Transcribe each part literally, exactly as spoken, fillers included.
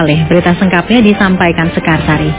Berita lengkapnya disampaikan Sekarsari.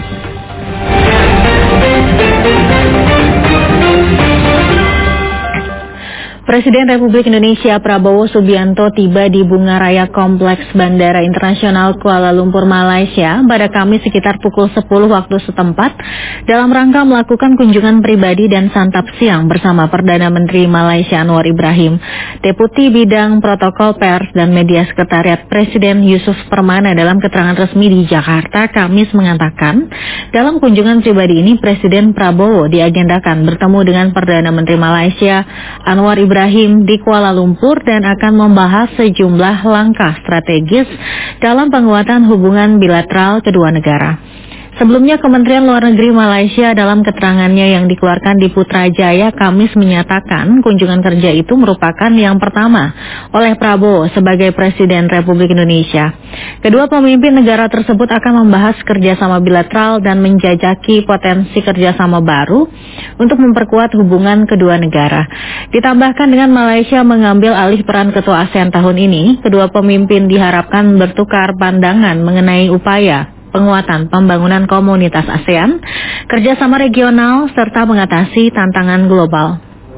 Presiden Republik Indonesia Prabowo Subianto tiba di Bunga Raya Kompleks Bandara Internasional Kuala Lumpur, Malaysia pada Kamis sekitar pukul sepuluh waktu setempat dalam rangka melakukan kunjungan pribadi dan santap siang bersama Perdana Menteri Malaysia Anwar Ibrahim. Deputi Bidang Protokol Pers dan Media Sekretariat Presiden Yusuf Permana dalam keterangan resmi di Jakarta Kamis mengatakan, dalam kunjungan pribadi ini Presiden Prabowo diagendakan bertemu dengan Perdana Menteri Malaysia Anwar Ibrahim Ibrahim di Kuala Lumpur dan akan membahas sejumlah langkah strategis dalam penguatan hubungan bilateral kedua negara. Sebelumnya, Kementerian Luar Negeri Malaysia dalam keterangannya yang dikeluarkan di Putrajaya Kamis menyatakan kunjungan kerja itu merupakan yang pertama oleh Prabowo sebagai Presiden Republik Indonesia. Kedua pemimpin negara tersebut akan membahas kerjasama bilateral dan menjajaki potensi kerjasama baru untuk memperkuat hubungan kedua negara. Ditambahkan dengan Malaysia mengambil alih peran Ketua ASEAN tahun ini, kedua pemimpin diharapkan bertukar pandangan mengenai upaya penguatan pembangunan komunitas ASEAN, kerjasama regional, serta mengatasi tantangan global.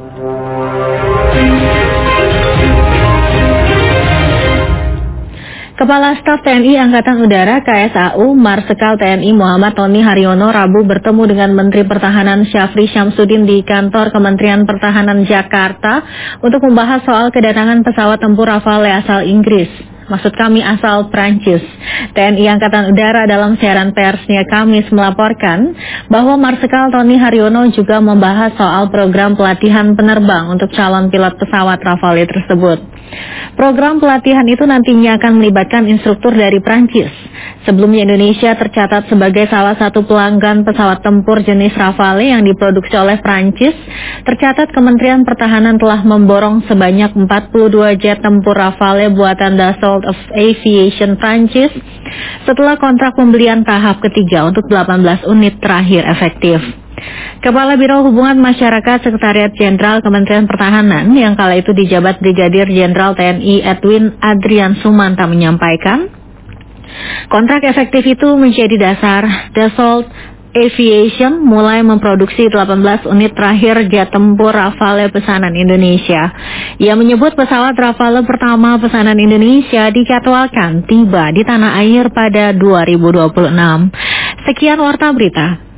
Kepala Staf T N I Angkatan Udara K S A U Marsikal T N I Muhammad Tony Haryono Rabu bertemu dengan Menteri Pertahanan Syafri Syamsuddin di kantor Kementerian Pertahanan Jakarta untuk membahas soal kedatangan pesawat tempur Rafale asal Inggris. Maksud kami asal Prancis. T N I Angkatan Udara dalam siaran persnya Kamis melaporkan bahwa Marsikal Tony Haryono juga membahas soal program pelatihan penerbang untuk calon pilot pesawat Rafale tersebut. Program pelatihan itu nantinya akan melibatkan instruktur dari Prancis. Sebelumnya Indonesia tercatat sebagai salah satu pelanggan pesawat tempur jenis Rafale yang diproduksi oleh Prancis. Tercatat Kementerian Pertahanan telah memborong sebanyak empat puluh dua jet tempur Rafale buatan Dassault of Aviation Prancis setelah kontrak pembelian tahap ketiga untuk delapan belas unit terakhir efektif. Kepala Biro Hubungan Masyarakat Sekretariat Jenderal Kementerian Pertahanan yang kala itu dijabat Brigadir Jenderal T N I Edwin Adrian Sumanta menyampaikan, kontrak efektif itu menjadi dasar Dassault Aviation mulai memproduksi delapan belas unit terakhir jet tempur Rafale pesanan Indonesia. Ia menyebut pesawat Rafale pertama pesanan Indonesia dijadwalkan tiba di tanah air pada dua ribu dua puluh enam. Sekian Warta Berita.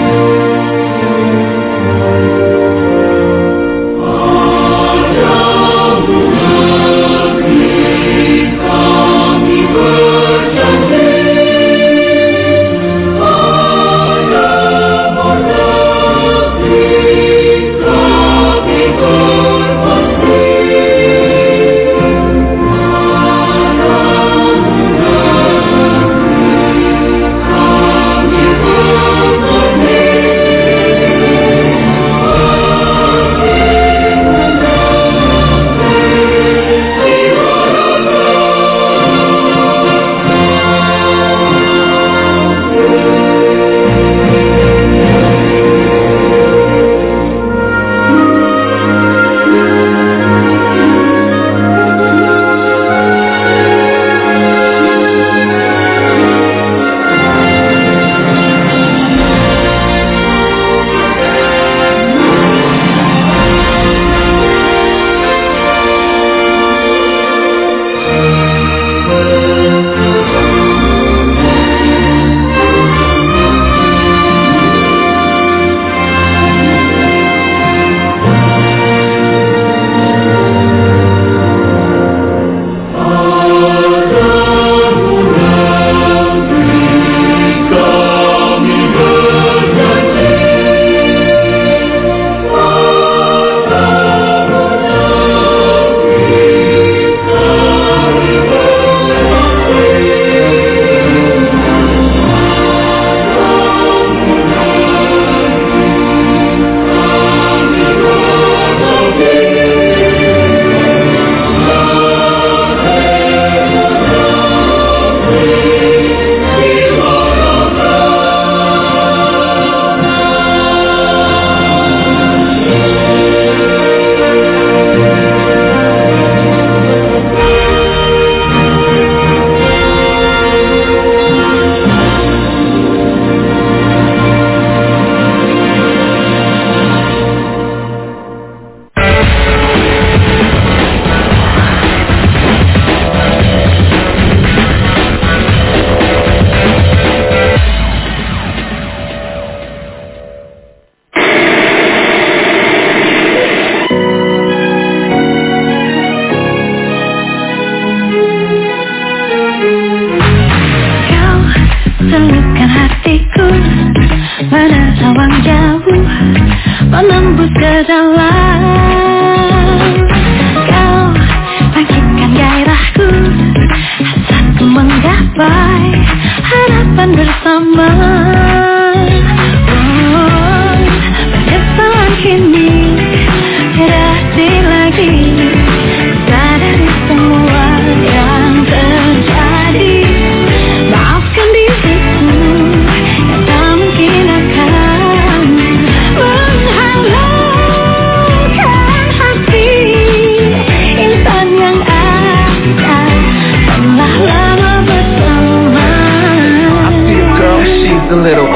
Oh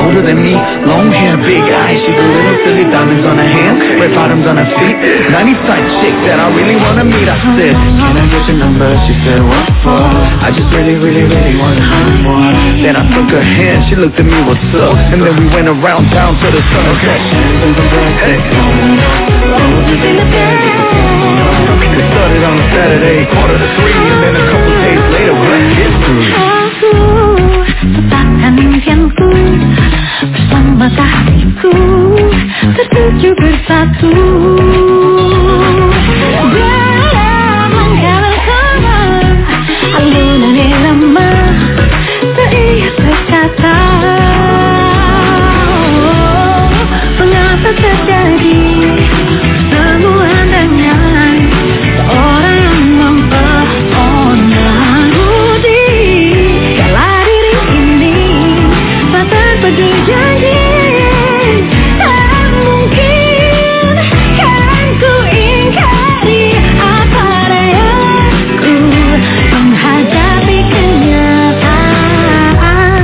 older than me, long hair, big eyes. She's a little silly, diamonds on her hands, red bottoms on her feet. nineties type chick that I really wanna meet. I said, can I get your number? She said, what for? I just really, really, really wanna know more. Then I took her hand, she looked at me, what's up? And then we went around town till the sun set. Hey. It started on a Saturday, quarter to three, and then a couple days later, we're history. Aku takkan impianku bersama kasihku tertuju bersatu dalam langkah-langkah alunan irama teriak berkata, mengapa terjadi semua dengan seorang yang mempesona. Budi kala diri ini patah berjanji, tak mungkin kan ku ingkari apa dayaku menghadapi kenyataan.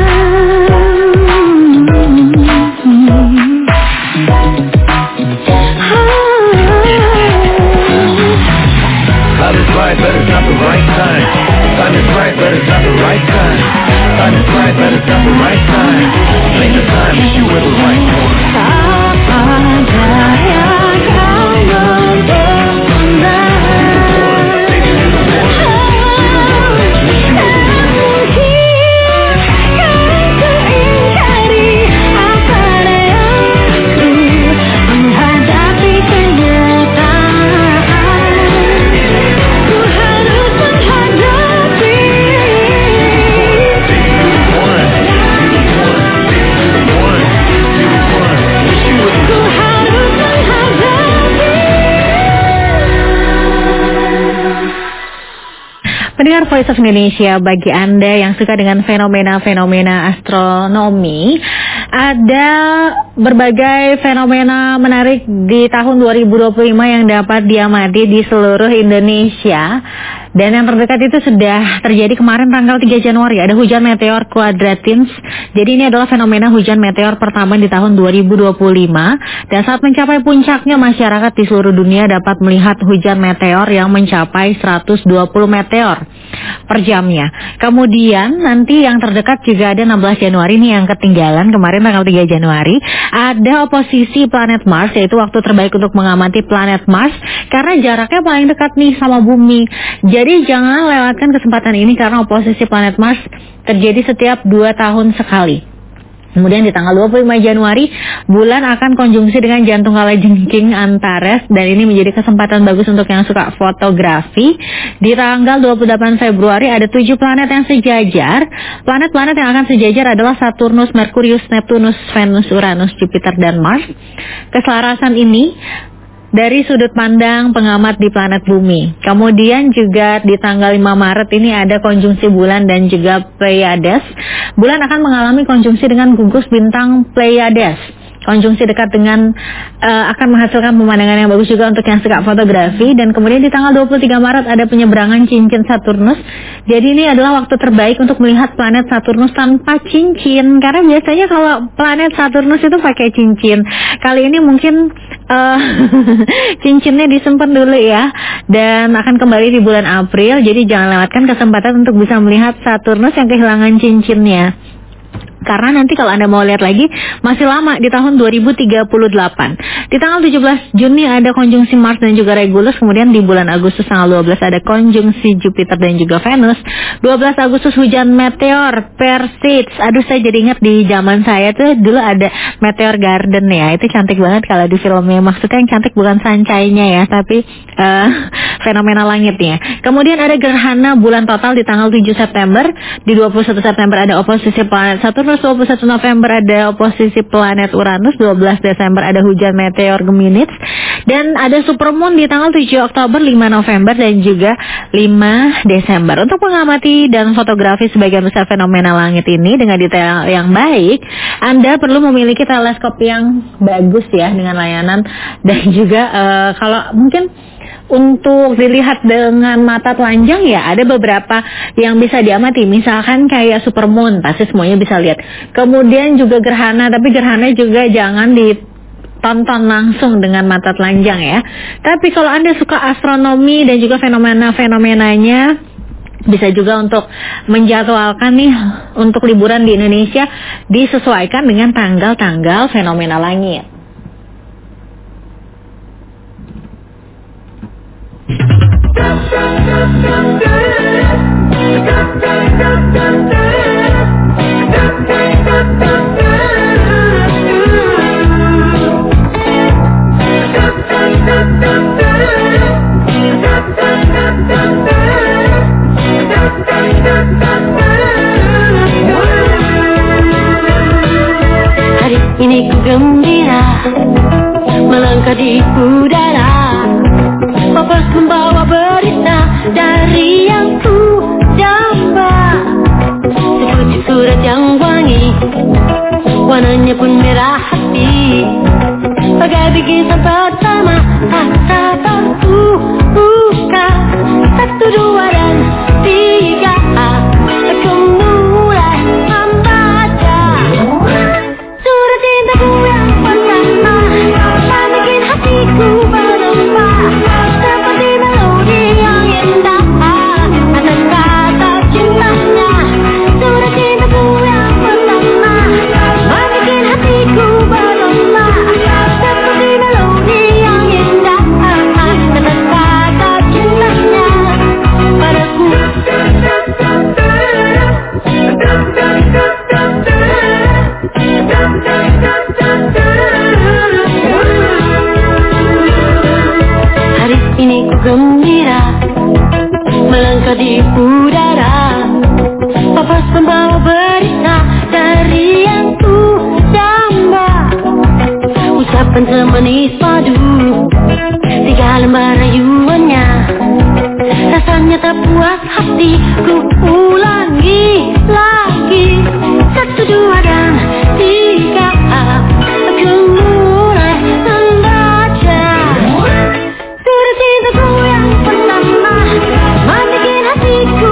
Time is right, but it's not the right time. Time is right, but it's not the right time. Time is right, but it's not the right time. Ain't the time, wish you were the right one. Tak daya kau mempesona. Pendengar Voice of Indonesia, bagi Anda yang suka dengan fenomena-fenomena astronomi, ada berbagai fenomena menarik di tahun dua ribu dua puluh lima yang dapat diamati di seluruh Indonesia. Dan yang terdekat itu sudah terjadi kemarin tanggal tiga Januari, ada hujan meteor quadratins. Jadi ini adalah fenomena hujan meteor pertama di tahun dua ribu dua puluh lima. Dan saat mencapai puncaknya, masyarakat di seluruh dunia dapat melihat hujan meteor yang mencapai seratus dua puluh meteor per jamnya. Kemudian nanti yang terdekat juga ada enam belas Januari nih yang ketinggalan kemarin tanggal tiga Januari. Ada oposisi planet Mars, yaitu waktu terbaik untuk mengamati planet Mars karena jaraknya paling dekat nih sama bumi. Jadi jangan lewatkan kesempatan ini karena oposisi planet Mars terjadi setiap dua tahun sekali. Kemudian di tanggal dua puluh lima Januari, bulan akan konjungsi dengan jantung kalajengking Antares, dan ini menjadi kesempatan bagus untuk yang suka fotografi. Di tanggal dua puluh delapan Februari ada tujuh planet yang sejajar. Planet-planet yang akan sejajar adalah Saturnus, Merkurius, Neptunus, Venus, Uranus, Jupiter, dan Mars. Keselarasan ini dari sudut pandang pengamat di planet bumi. Kemudian juga di tanggal lima Maret ini ada konjungsi bulan dan juga Pleiades. Bulan akan mengalami konjungsi dengan gugus bintang Pleiades. Konjungsi dekat dengan uh, akan menghasilkan pemandangan yang bagus juga untuk yang suka fotografi. Dan kemudian di tanggal dua puluh tiga Maret ada penyeberangan cincin Saturnus. Jadi ini adalah waktu terbaik untuk melihat planet Saturnus tanpa cincin, karena biasanya kalau planet Saturnus itu pakai cincin. Kali ini mungkin uh, cincinnya disimpan dulu ya, dan akan kembali di bulan April. Jadi jangan lewatkan kesempatan untuk bisa melihat Saturnus yang kehilangan cincinnya. Karena nanti kalau Anda mau lihat lagi masih lama, di tahun dua ribu tiga puluh delapan. Di tanggal tujuh belas Juni ada konjungsi Mars dan juga Regulus. Kemudian di bulan Agustus tanggal dua belas ada konjungsi Jupiter dan juga Venus. dua belas Agustus hujan meteor Perseids. Aduh, saya jadi ingat di zaman saya tuh dulu ada Meteor Garden ya. Itu cantik banget kalau di filmnya. Maksudnya yang cantik bukan sancainya ya, tapi uh, fenomena langitnya. Kemudian ada gerhana bulan total di tanggal tujuh September. Di dua puluh satu September ada oposisi planet Saturnus. dua puluh satu November ada oposisi planet Uranus. Dua belas Desember ada hujan meteor Geminids. Dan ada supermoon di tanggal tujuh Oktober, lima November, dan juga lima Desember. Untuk mengamati dan fotografi sebagian besar fenomena langit ini dengan detail yang baik, Anda perlu memiliki teleskop yang bagus ya, dengan layanan. Dan juga uh, kalau mungkin untuk dilihat dengan mata telanjang ya ada beberapa yang bisa diamati, misalkan kayak supermoon pasti semuanya bisa lihat. Kemudian juga gerhana, tapi gerhana juga jangan ditonton langsung dengan mata telanjang ya. Tapi kalau Anda suka astronomi dan juga fenomena-fenomenanya, bisa juga untuk menjadwalkan nih untuk liburan di Indonesia disesuaikan dengan tanggal-tanggal fenomena langit. Hari ini ku gembira melangkah di udara, papas membawa berita dari yang ku damba. Seperti surat yang wangi, warnanya pun merah hati, bagai bikisan pertama asa baru buka. Satu, dua, dan tiga, aku mulai membaca surat cintaku yang pertama, tak bikin hatiku berlomba seperti melodi yang indah atas kata cintanya. Surat cintaku yang pertama, tak bikin hatiku berlomba seperti melodi yang indah atas kata cintanya padaku. Hari ini ku gembira melangkah di udara, papas membawa berita dari yang ku damba. Ucapan semanis padu, tiga lembar rayuannya, rasanya tak puas hati, ku ulangi lagi. Satu, dua, dan tiga, aku mulai membaca surat cintaku yang pertama, membikin hatiku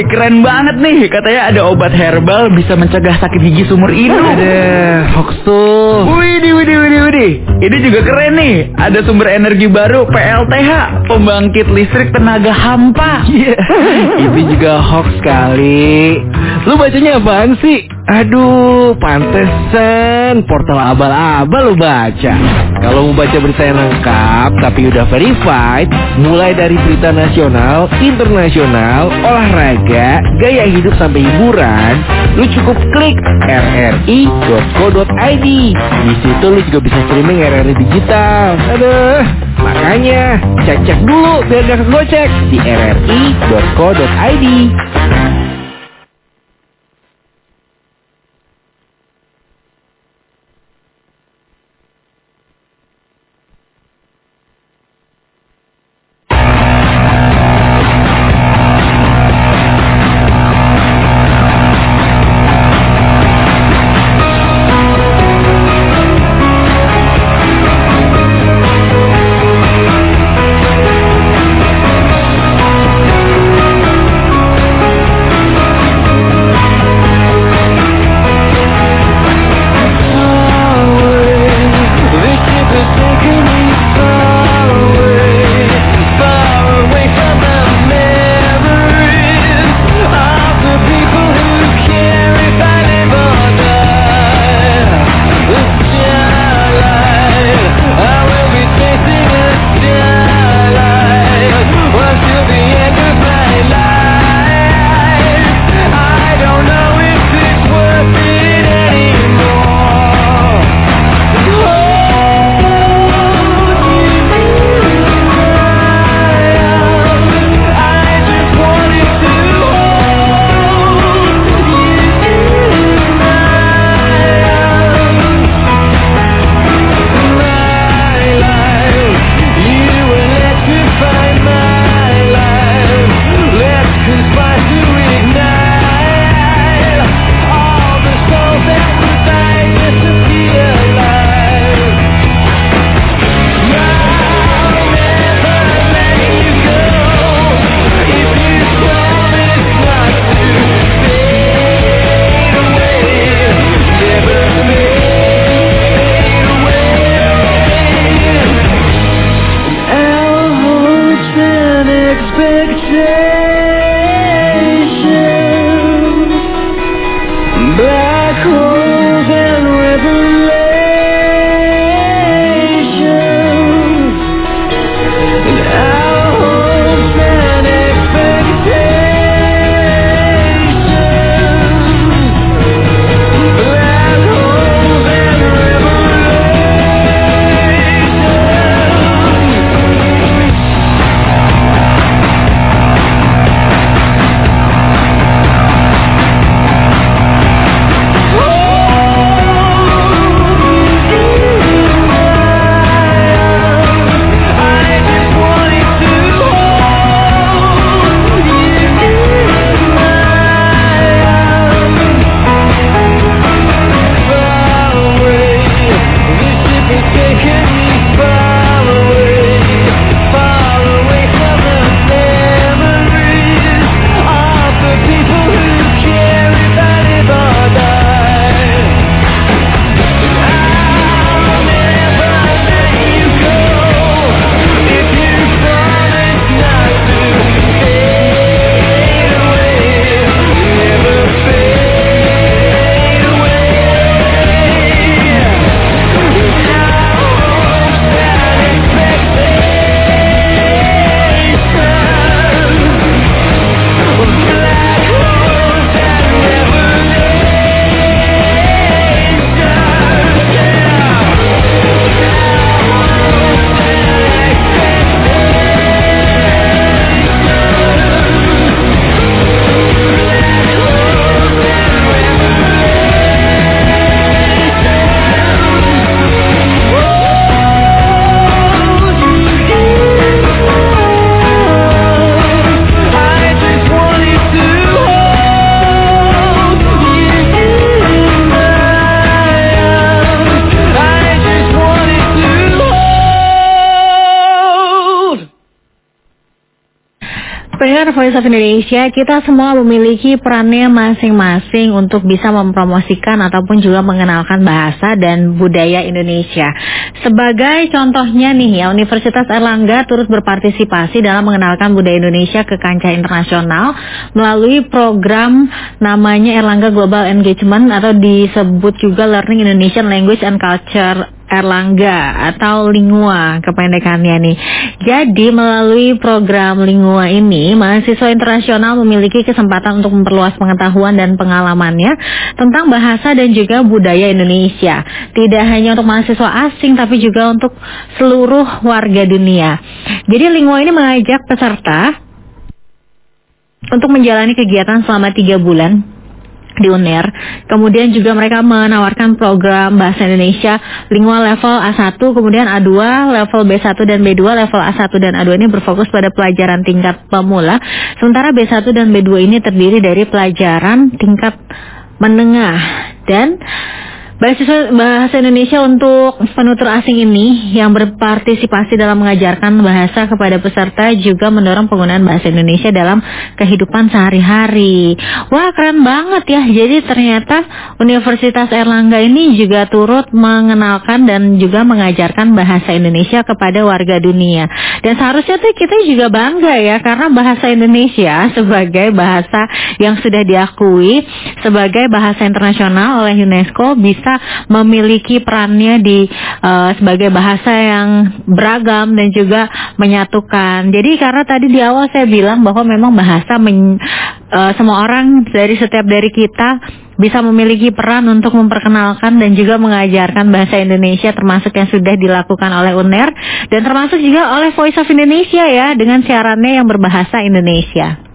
keren banget nih. Katanya ada obat herbal bisa mencegah sakit gigi seumur hidup. Ada hoax tuh. Widih, widih, widih, widih. Ini juga keren nih. Ada sumber energi baru P L T H, pembangkit listrik tenaga hampa. Iya, itu juga hoax kali. Lu bacanya apaan sih? Aduh, pantesan portal abal-abal lu baca. Kalau mau baca berita yang lengkap tapi udah verified, mulai dari berita nasional, internasional, olahraga, gaya hidup sampai hiburan, lu cukup klik r r i dot co dot i d. Di situ lu juga bisa streaming R R I digital. Aduh, makanya cek-cek dulu biar gak kegocek di r r i dot co dot i d. Pendengar Voice of Indonesia, kita semua memiliki perannya masing-masing untuk bisa mempromosikan ataupun juga mengenalkan bahasa dan budaya Indonesia. Sebagai contohnya nih ya, Universitas Airlangga turut berpartisipasi dalam mengenalkan budaya Indonesia ke kancah internasional melalui program namanya Airlangga Global Engagement atau disebut juga Learning Indonesian Language and Culture Airlangga atau Lingua kependekannya nih. Jadi melalui program Lingua ini, mahasiswa internasional memiliki kesempatan untuk memperluas pengetahuan dan pengalamannya tentang bahasa dan juga budaya Indonesia. Tidak hanya untuk mahasiswa asing tapi juga untuk seluruh warga dunia. Jadi Lingua ini mengajak peserta untuk menjalani kegiatan selama tiga bulan di U N E R. Kemudian juga mereka menawarkan program bahasa Indonesia Lingua level A satu, kemudian A dua, level B satu dan B dua. Level A satu dan A dua ini berfokus pada pelajaran tingkat pemula, sementara B satu dan B dua ini terdiri dari pelajaran tingkat menengah. Dan Bahasa, bahasa Indonesia untuk penutur asing ini yang berpartisipasi dalam mengajarkan bahasa kepada peserta juga mendorong penggunaan bahasa Indonesia dalam kehidupan sehari-hari. Wah, keren banget ya. Jadi ternyata Universitas Airlangga ini juga turut mengenalkan dan juga mengajarkan bahasa Indonesia kepada warga dunia. Dan seharusnya tuh kita juga bangga ya, karena bahasa Indonesia sebagai bahasa yang sudah diakui sebagai bahasa internasional oleh UNESCO bisa memiliki perannya di uh, sebagai bahasa yang beragam dan juga menyatukan. Jadi karena tadi di awal saya bilang bahwa memang bahasa men, uh, semua orang dari setiap dari kita bisa memiliki peran untuk memperkenalkan dan juga mengajarkan bahasa Indonesia, termasuk yang sudah dilakukan oleh U N E R dan termasuk juga oleh Voice of Indonesia ya, dengan siarannya yang berbahasa Indonesia.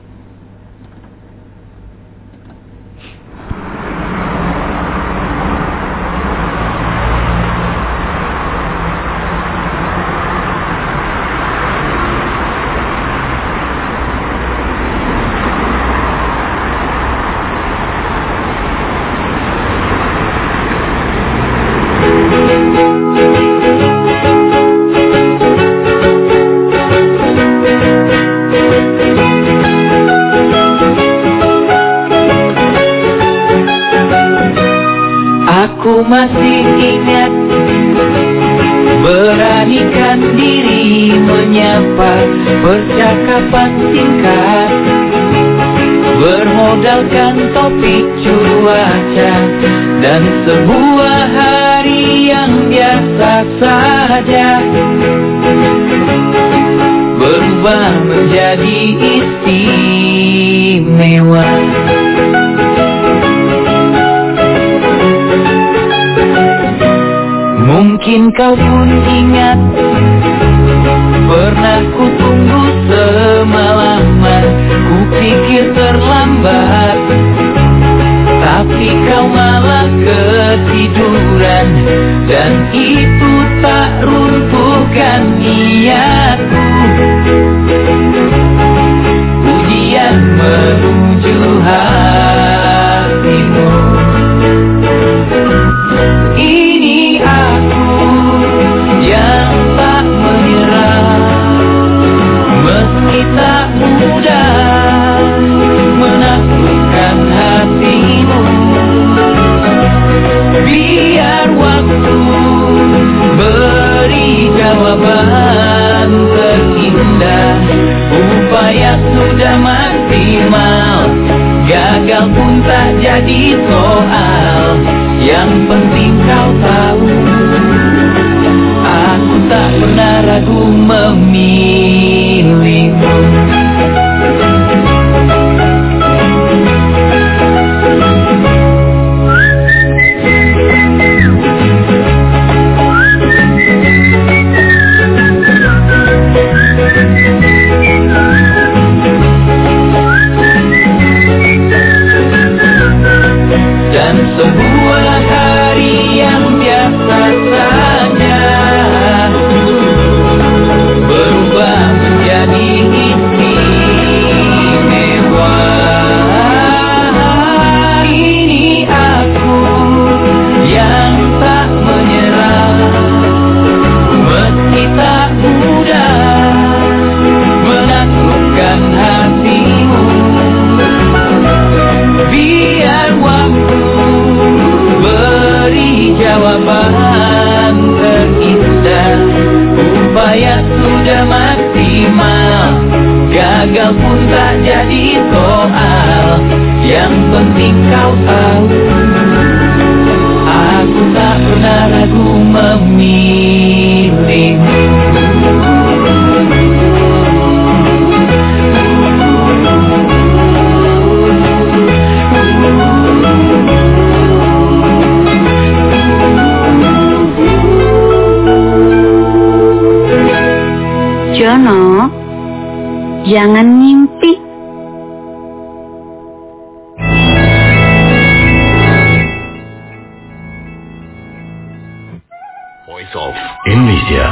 Aku masih ingat, beranikan diri menyapa percakapan singkat, bermodalkan topik cuaca dan sebuah hari yang biasa saja berubah menjadi istimewa. Mungkin kau pun ingat, pernah ku tunggu semalaman, ku pikir terlambat, tapi kau malah ketiduran, dan itu tak runtuhkan niatku. Ujian menuju hatimu. Tak mudah menaklukkan hatimu. Biar waktu beri jawaban terindah. Upaya sudah maksimal, gagal pun tak jadi soal. Yang penting kau tahu, aku tak pernah ragu memilihmu. Dan sebuah hari yang biasa saja berubah menjadi gagal pun tak jadi soal. Yang penting kau tahu, aku tak pernah ragu memilih. Jono, jangan ngimpi. Voice of Indonesia.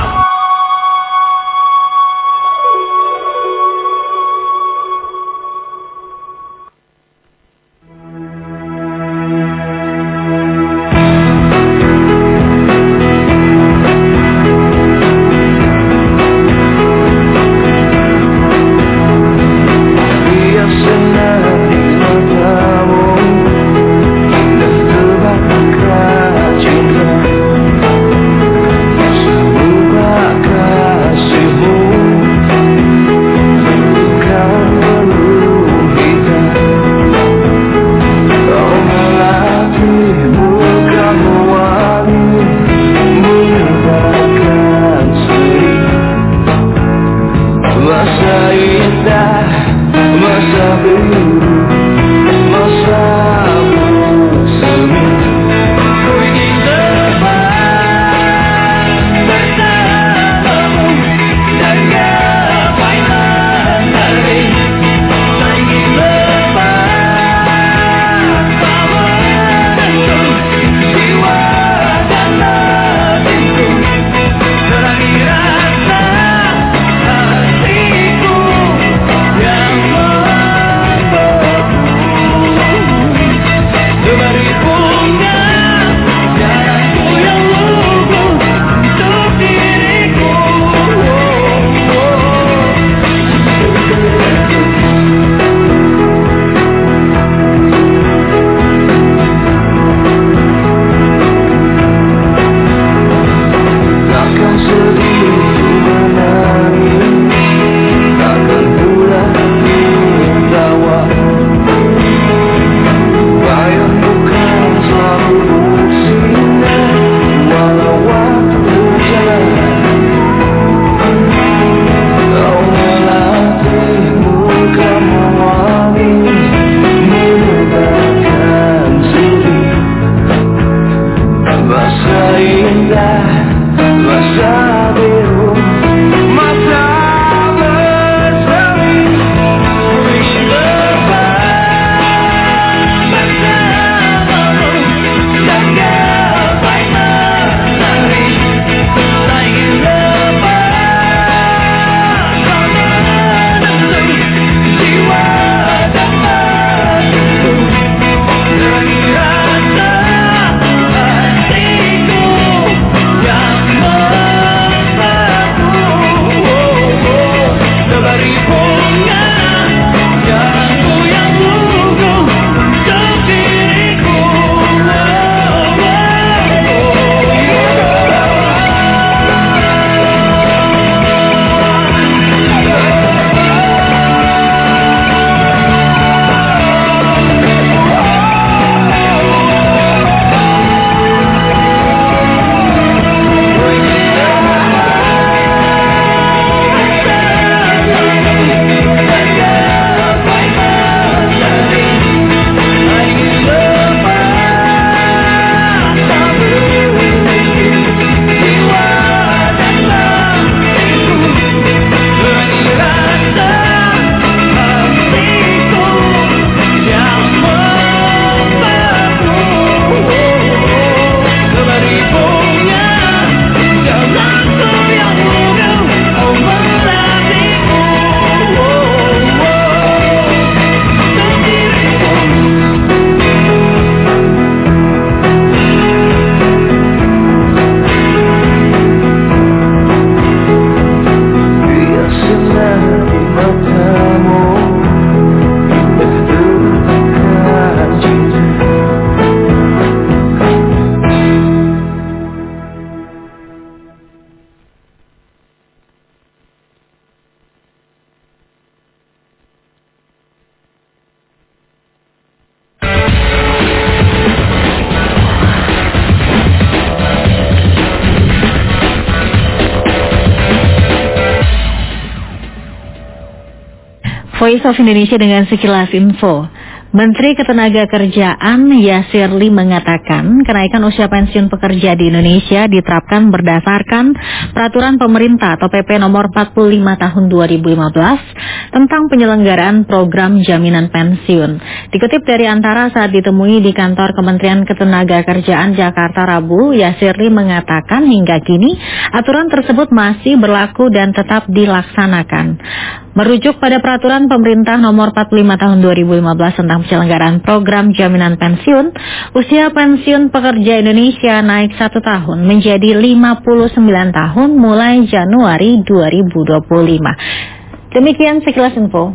Voice of Indonesia dengan sekilas info. Menteri Ketenagakerjaan Yasirli mengatakan kenaikan usia pensiun pekerja di Indonesia diterapkan berdasarkan peraturan pemerintah atau P P nomor empat puluh lima tahun dua ribu lima belas tentang penyelenggaraan program jaminan pensiun. Dikutip dari Antara saat ditemui di kantor Kementerian Ketenagakerjaan Jakarta Rabu, Yasirli mengatakan hingga kini aturan tersebut masih berlaku dan tetap dilaksanakan. Merujuk pada peraturan pemerintah nomor empat puluh lima tahun dua ribu lima belas tentang penyelenggaraan program jaminan pensiun, usia pensiun pekerja Indonesia naik satu tahun menjadi lima puluh sembilan tahun mulai Januari dua ribu dua puluh lima. Demikian sekilas info.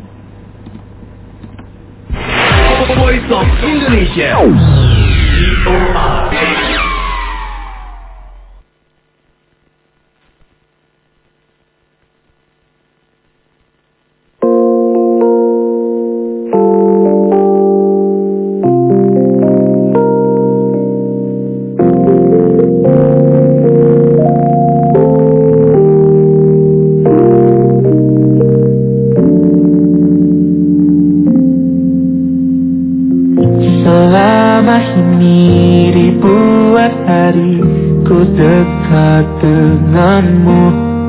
Voice of Indonesia. Selama ini ribuan hari ku dekat denganmu,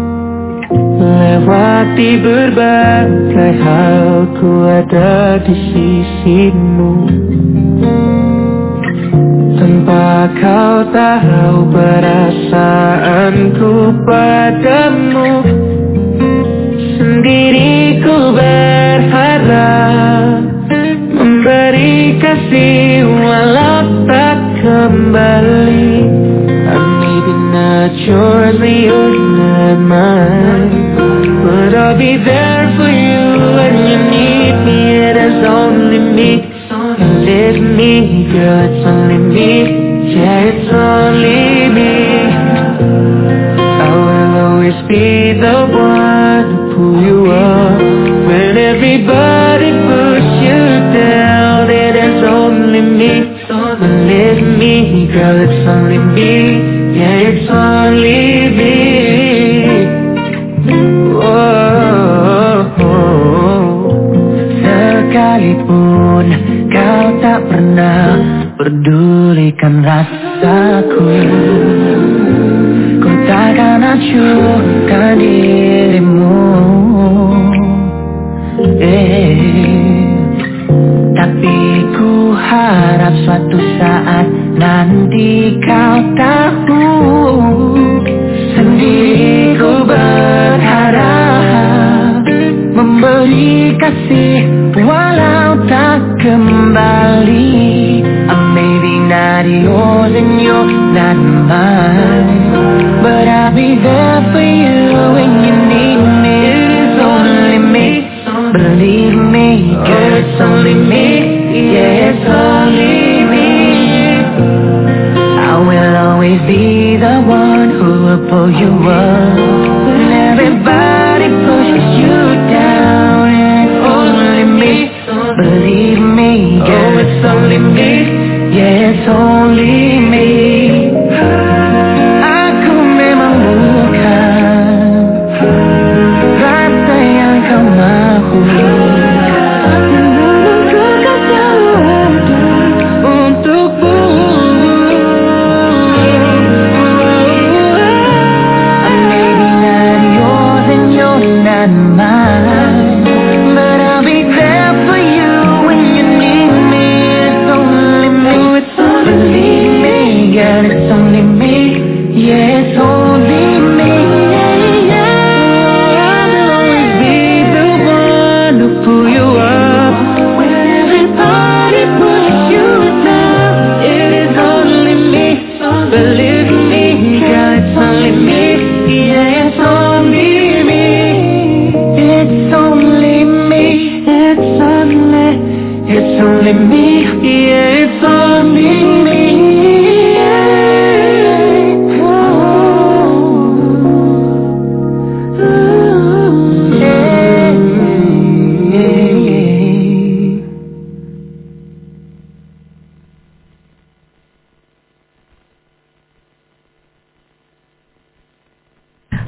lewati berbagai hal ku ada di sisimu. Tanpa kau tahu perasaanku padamu, sendiri ku berharap memberi kasih walau tak kembali. I may be not yours, but you're not mine, but I'll be there for you when you need me. It is only me, and it's me, girl, it's only me. Yeah, it's only me. I will always be the one to pull you up when everybody puts you down. It is only me, only me, girl, it's only me. Yeah, it's only me. Oh, oh, oh. Sekalipun kau tak pernah pedulikan rasaku, ku takkan acuhkan dirimu. Eh, tapi ku harap suatu saat nanti kau tahu, sendiri ku berharap memberi kasih walau tak kembali. I may be not yours and you're not mine, but I'll be there for you when you need me. It is only me, believe me, girl, it's only me. Yeah, it's only me. I will always be the one who will pull you up when everybody pushes you down. It's only me, believe me, girl, it's only me. Yeah, it's only me. Aku memang bukan rasa yang kau mahu.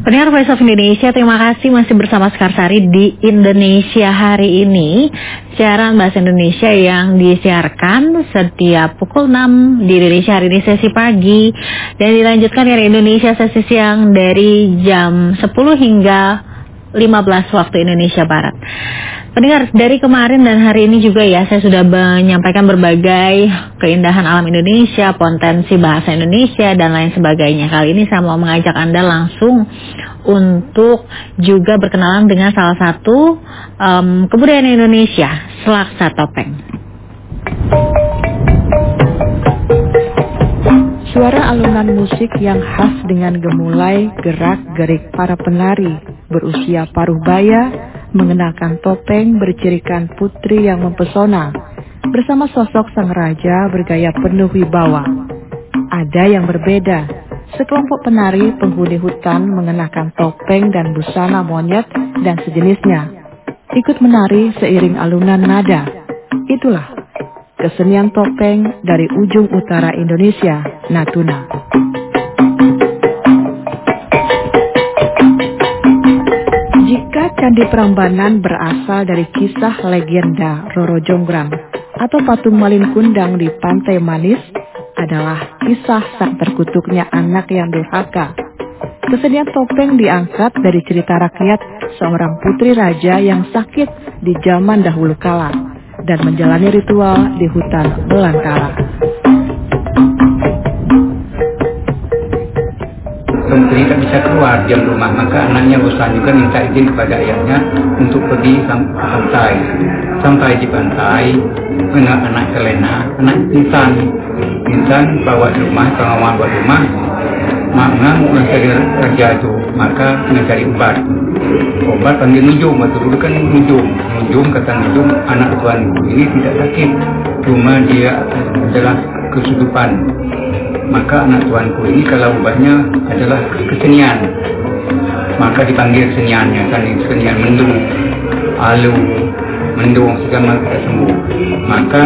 Pendengar Voice of Indonesia, terima kasih masih bersama Sekarsari di Indonesia hari ini. Siaran bahasa Indonesia yang disiarkan setiap pukul enam di Indonesia hari ini sesi pagi, dan dilanjutkan dari Indonesia sesi siang dari jam sepuluh hingga lima belas waktu Indonesia Barat. Pendengar, dari kemarin dan hari ini juga ya, saya sudah menyampaikan berbagai keindahan alam Indonesia, potensi bahasa Indonesia, dan lain sebagainya. Kali ini saya mau mengajak Anda langsung untuk juga berkenalan dengan salah satu um, kebudayaan Indonesia, Selaksa Topeng. Suara alunan musik yang khas dengan gemulai gerak-gerik para penari berusia paruh baya, mengenakan topeng bercirikan putri yang mempesona, bersama sosok sang raja bergaya penuh wibawa. Ada yang berbeda, sekelompok penari penghuni hutan mengenakan topeng dan busana monyet dan sejenisnya, ikut menari seiring alunan nada. Itulah kesenian topeng dari ujung utara Indonesia, Natuna. Jika Candi Prambanan berasal dari kisah legenda Roro Jonggrang atau patung Malin Kundang di Pantai Manis adalah kisah sang terkutuknya anak yang durhaka. Kesenian topeng diangkat dari cerita rakyat seorang putri raja yang sakit di zaman dahulu kala dan menjalani ritual di hutan belantara. Menteri tak bisa keluar di rumah, maka anaknya bosan juga minta izin kepada ayahnya untuk pergi sam- pantai. Sampai di pantai, anak anak Selena, anak Intan, Intan bawa di rumah, pengawal bawa di rumah, makna mencari raja itu, maka mencari obat. Obat panggil nujum, waktu dulu kan nujum, nujum kata nujum, anak tuanku ini tidak sakit, cuma dia adalah kesudupan. Maka anak tuanku ini kalau obatnya adalah kesenian, maka dipanggil keseniannya, kan kesenian mendung, alu, mendung segala tidak sembuh. Maka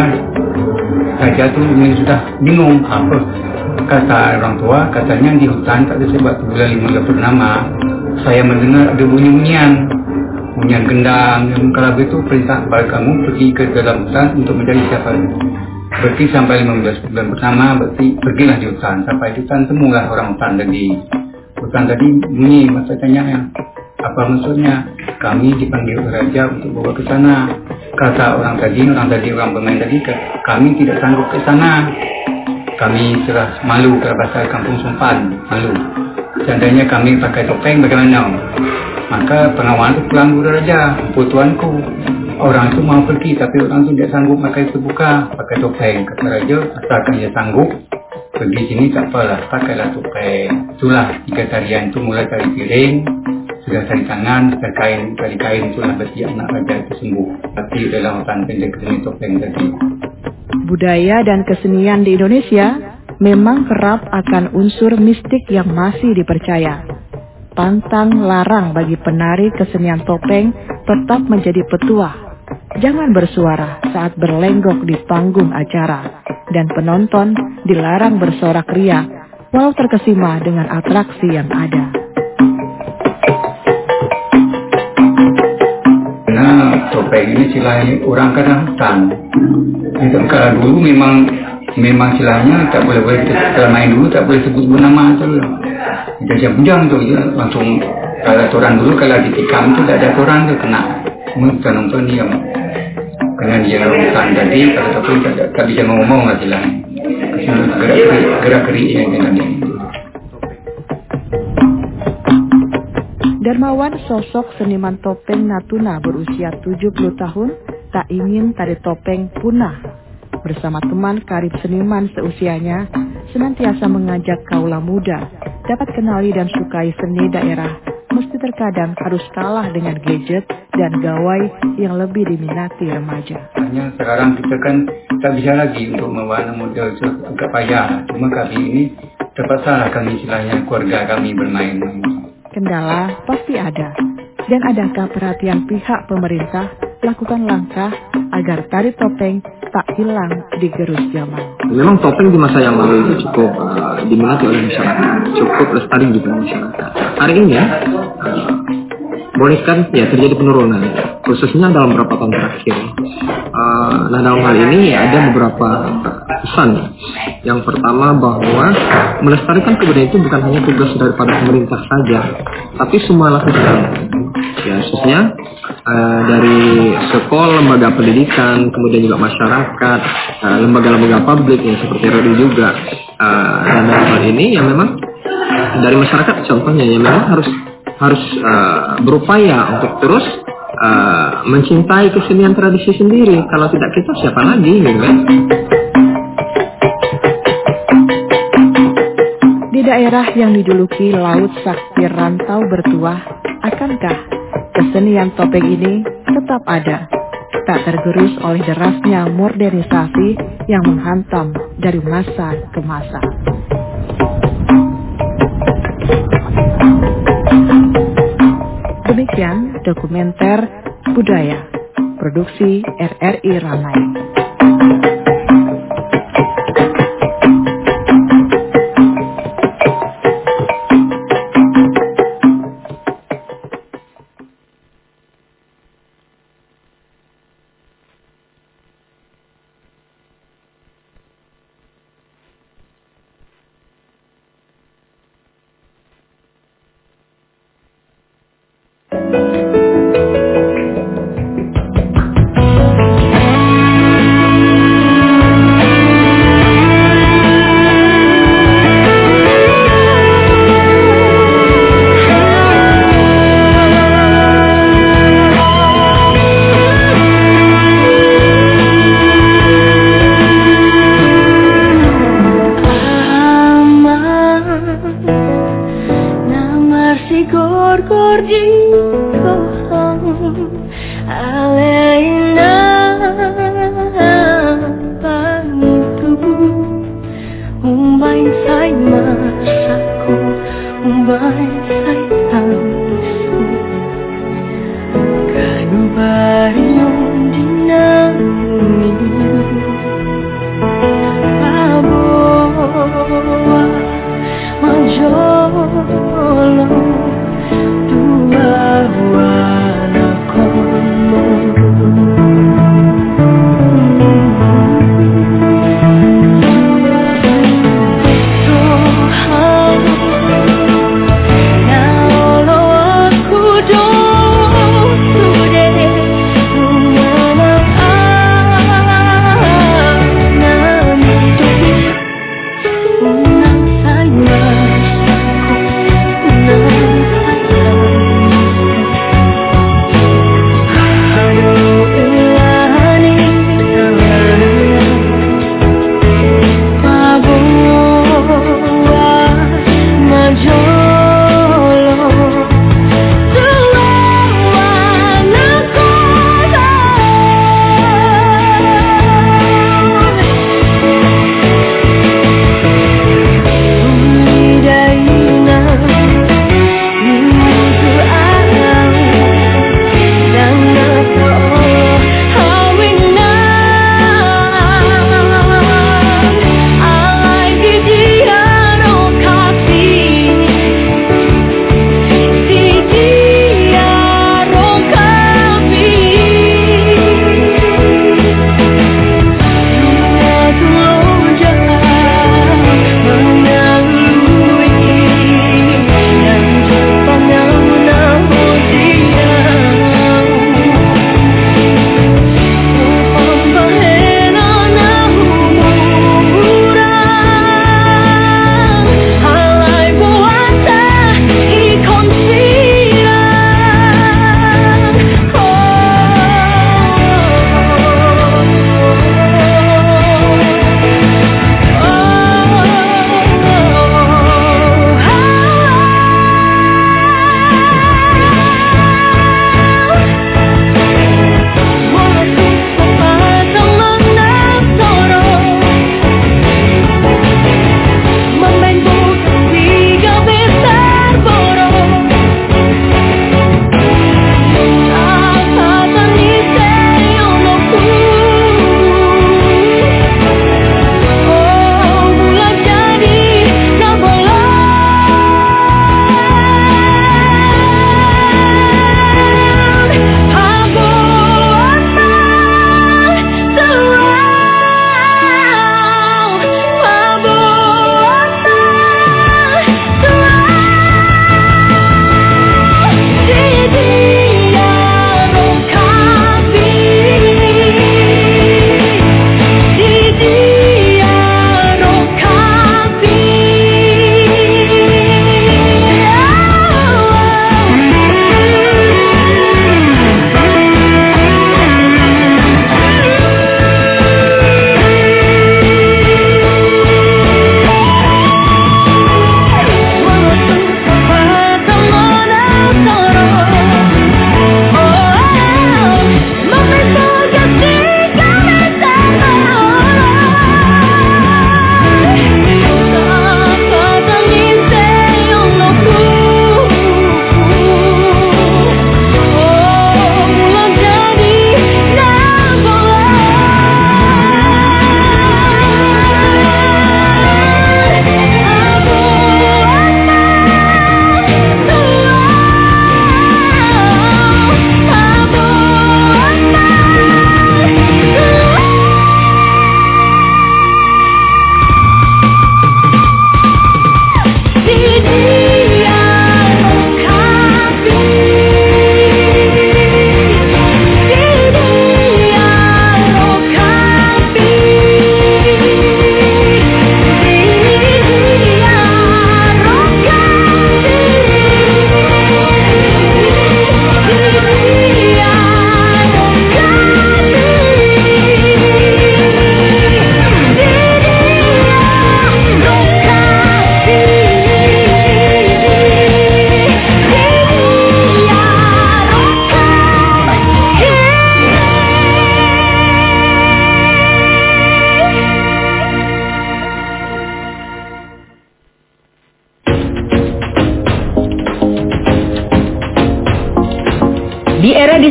raja tu ini sudah bingung apa kata orang tua, katanya di hutan tak ada sebab tu bulan lima bulan purnama saya mendengar ada bunyi-bunyian, bunyian gendang. Kalau begitu perintah kepada kamu pergi ke dalam hutan untuk mencari siapa. Berarti sampai lima belas bulan pertama, berarti pergilah di hutan. Sampai di hutan temulah orang hutan tadi. Hutan tadi bunyi, masa tanya apa maksudnya? Kami dipanggil raja untuk bawa ke sana. Kata orang tadi, orang tadi orang pemain tadi, kami tidak sanggup ke sana. Kami sudah malu, kalau bahasa kampung Sumpan, malu. Seandainya kami pakai topeng bagaimana? Maka pengawal itu pulang kepada raja, putuanku. Orang itu mau pergi, tapi orang itu tidak sanggup pakai terbuka, pakai topeng. Kata raja, asalkan dia sanggup, pergi sini tak apalah, pakailah topeng. Itulah jika tarian itu mulai tari piring, sudah tari tangan, tari kain, tari kain, itulah berarti anak raja itu sembuh. Tapi dalam hutan pendek keseni topeng tadi. Budaya dan kesenian di Indonesia memang kerap akan unsur mistik yang masih dipercaya. Pantang larang bagi penari kesenian topeng tetap menjadi petuah. Jangan bersuara saat berlenggok di panggung acara, dan penonton dilarang bersorak riak walau terkesima dengan atraksi yang ada. Nah, topeng ini silahnya orang kadang hutan. Itu kalau dulu memang memang silahnya tak boleh boleh kalau main dulu tak boleh sebut nama tu. Jadi bujang tu ya, langsung kalau aturan dulu kalau ditikam tu tak ada aturan tu kena. Mungkin nonton dia kena dia hutan tadi kalau tapi tak tak bisa ngomong lah silah. Gerak gerak gerik yang kena dia. Darmawan, sosok seniman topeng Natuna berusia tujuh puluh tahun, tak ingin tari topeng punah. Bersama teman karib seniman seusianya, senantiasa mengajak kaula muda dapat kenali dan sukai seni daerah, meski terkadang harus kalah dengan gadget dan gawai yang lebih diminati remaja. Hanya sekarang kita kan tak bisa lagi untuk membawa model agak payah. Cuma kami ini terpaksa kami istilahnya keluarga kami bermain. Kendala pasti ada. Dan adakah perhatian pihak pemerintah lakukan langkah agar tari topeng tak hilang di gerus zaman. Memang topeng di masa yang lalu itu cukup uh, diminati oleh masyarakat, cukup lestari di masyarakat. Hari ini uh, boleh kan ya terjadi penurunan, khususnya dalam beberapa tahun terakhir. Uh, nah dalam hal ini ada beberapa pesan. Yang pertama bahwa melestarikan kebudayaan itu bukan hanya tugas daripada pemerintah saja, tapi semua lapisan. Ya khususnya uh, dari sekolah, lembaga pendidikan, kemudian juga masyarakat, uh, lembaga-lembaga publik yang seperti radio juga. Uh, dan dalam hal ini ya memang dari masyarakat contohnya ya memang harus harus uh, berupaya untuk terus uh, mencintai kesenian tradisi sendiri. Kalau tidak kita siapa lagi, gitu kan? Di daerah yang dijuluki Laut Sakti Rantau Bertuah, akankah kesenian topeng ini tetap ada, tak tergerus oleh derasnya modernisasi yang menghantam dari masa ke masa? Demikian dokumenter budaya, produksi R R I Ramai. Now, Lord, aku do today.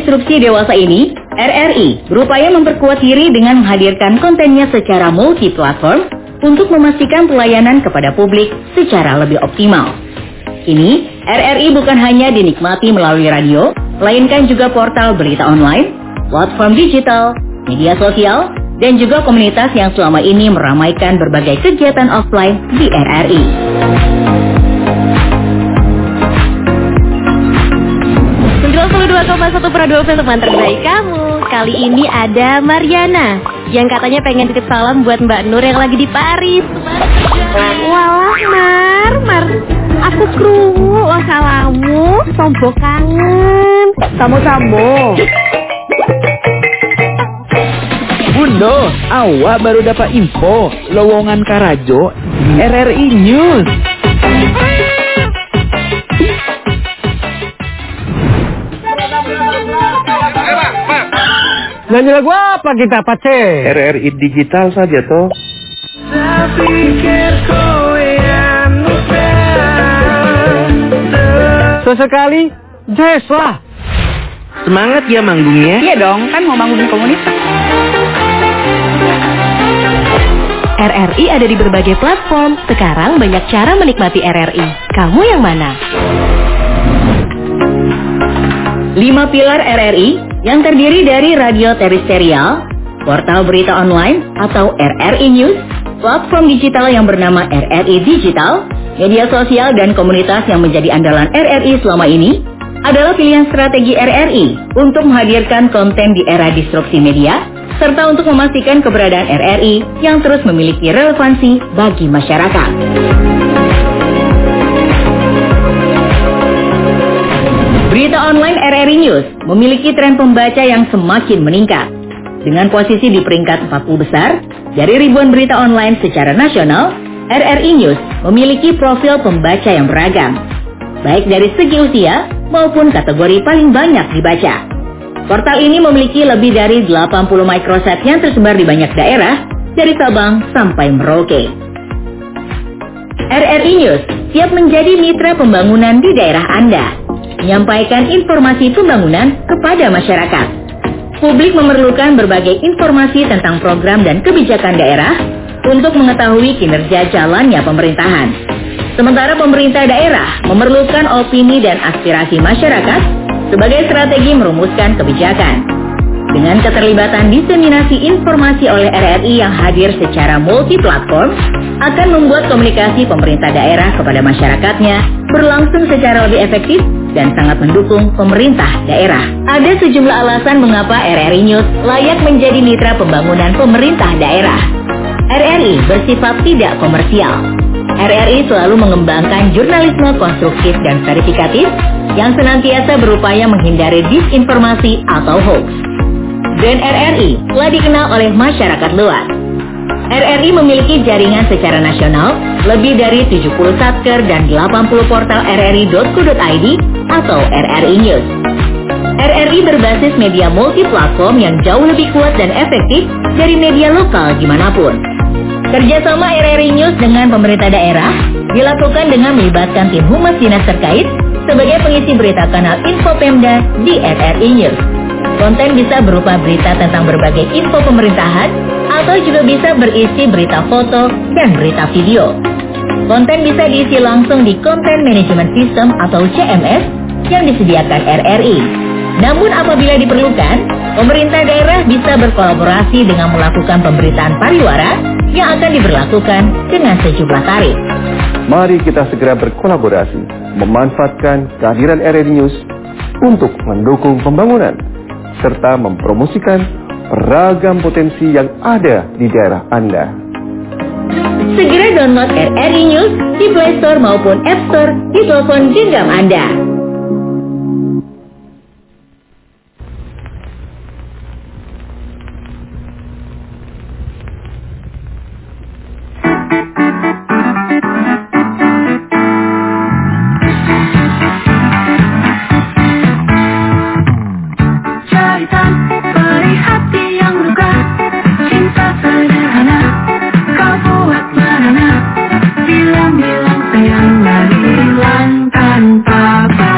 disrupsi dewasa ini, R R I berupaya memperkuat diri dengan menghadirkan kontennya secara multi-platform untuk memastikan pelayanan kepada publik secara lebih optimal. Kini, R R I bukan hanya dinikmati melalui radio, melainkan juga portal berita online, platform digital, media sosial, dan juga komunitas yang selama ini meramaikan berbagai kegiatan offline di R R I. sembilan puluh dua koma satu Radio teman terbaik kamu. Kali ini ada Mariana yang katanya pengen titip salam buat Mbak Nur yang lagi di Paris. Walah Mar, Mar, aku krungu lo salamu, sombo kangen. Samo-samo. Bundo, awak baru dapat info lowongan Karajo R R I News. Nyanyi lagu apa kita, Pace? R R I digital saja toh. Sesekali, jazz lah. Semangat ya manggungnya. Iya dong, kan mau manggung komunitas. R R I ada di berbagai platform. Sekarang banyak cara menikmati R R I. Kamu yang mana? Lima pilar R R I yang terdiri dari radio terestrial, portal berita online atau R R I News, platform digital yang bernama R R I Digital, media sosial dan komunitas yang menjadi andalan R R I selama ini adalah pilihan strategi R R I untuk menghadirkan konten di era disrupsi media, serta untuk memastikan keberadaan R R I yang terus memiliki relevansi bagi masyarakat. Berita online R R I News memiliki tren pembaca yang semakin meningkat. Dengan posisi di peringkat empat puluh besar, dari ribuan berita online secara nasional, R R I News memiliki profil pembaca yang beragam, baik dari segi usia maupun kategori paling banyak dibaca. Portal ini memiliki lebih dari delapan puluh microsite yang tersebar di banyak daerah, dari Sabang sampai Merauke. R R I News siap menjadi mitra pembangunan di daerah Anda, menyampaikan informasi pembangunan kepada masyarakat. Publik memerlukan berbagai informasi tentang program dan kebijakan daerah untuk mengetahui kinerja jalannya pemerintahan. Sementara pemerintah daerah memerlukan opini dan aspirasi masyarakat sebagai strategi merumuskan kebijakan. Dengan keterlibatan diseminasi informasi oleh R R I yang hadir secara multi-platform, akan membuat komunikasi pemerintah daerah kepada masyarakatnya berlangsung secara lebih efektif dan sangat mendukung pemerintah daerah. Ada sejumlah alasan mengapa R R I News layak menjadi mitra pembangunan pemerintah daerah. R R I bersifat tidak komersial. R R I selalu mengembangkan jurnalisme konstruktif dan verifikatif yang senantiasa berupaya menghindari disinformasi atau hoax. Brand R R I telah dikenal oleh masyarakat luas. R R I memiliki jaringan secara nasional lebih dari tujuh puluh satker dan delapan puluh portal r r i dot co dot i d atau R R I News. R R I berbasis media multi-platform yang jauh lebih kuat dan efektif dari media lokal dimanapun. Kerjasama R R I News dengan pemerintah daerah dilakukan dengan melibatkan tim humas dinas terkait sebagai pengisi berita kanal Info Pemda di R R I News. Konten bisa berupa berita tentang berbagai info pemerintahan atau juga bisa berisi berita foto dan berita video. Konten bisa diisi langsung di Content Management System atau C M S yang disediakan R R I. Namun apabila diperlukan, pemerintah daerah bisa berkolaborasi dengan melakukan pemberitaan pariwara yang akan diberlakukan dengan sejumlah tarif. Mari kita segera berkolaborasi, memanfaatkan kehadiran R R I News untuk mendukung pembangunan, serta mempromosikan beragam potensi yang ada di daerah Anda. Segera download R R I News di Play Store maupun App Store di telepon genggam Anda. Bilang-bilang sayang lagi hilang tanpa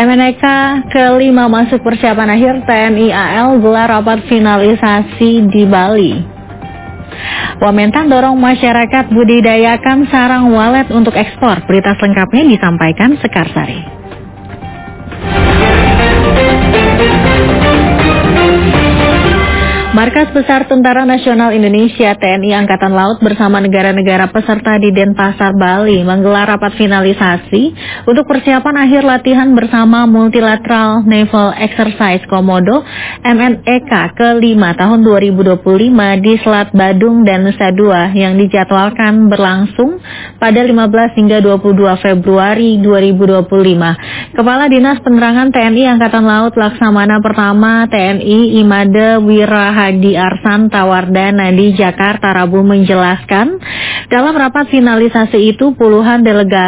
M N E K kelima masuk persiapan akhir T N I A L gelar rapat finalisasi di Bali. Wamentan dorong masyarakat budidayakan sarang walet untuk ekspor. Berita selengkapnya disampaikan Sekarsari. Markas Besar Tentara Nasional Indonesia T N I Angkatan Laut bersama negara-negara peserta di Denpasar, Bali menggelar rapat finalisasi untuk persiapan akhir latihan bersama Multilateral Naval Exercise Komodo M N E K kelima tahun dua ribu dua puluh lima di Selat Badung dan Nusa Dua yang dijadwalkan berlangsung pada lima belas hingga dua puluh dua Februari dua ribu dua puluh lima. Kepala Dinas Penerangan T N I Angkatan Laut Laksamana Pertama T N I Imade Wira Hadi Arsan Tawardana di Jakarta Rabu menjelaskan, dalam rapat finalisasi itu puluhan delegasi